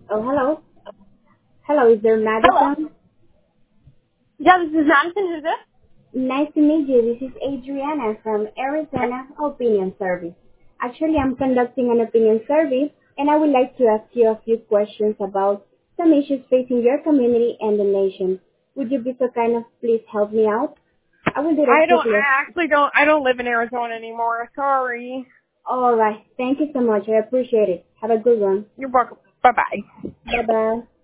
Oh, hello. Hello, is there Hello. Madison? Yeah, this is Madison. Who's this? Nice to meet you. This is Adriana from Arizona Opinion Service. Actually, I'm conducting an opinion survey, and I would like to ask you a few questions about some issues facing your community and the nation. Would you be so kind of please help me out? I will do that quickly. I don't live in Arizona anymore. Sorry. All right. Thank you so much. I appreciate it. Have a good one. You're welcome. Bye-bye. Bye-bye.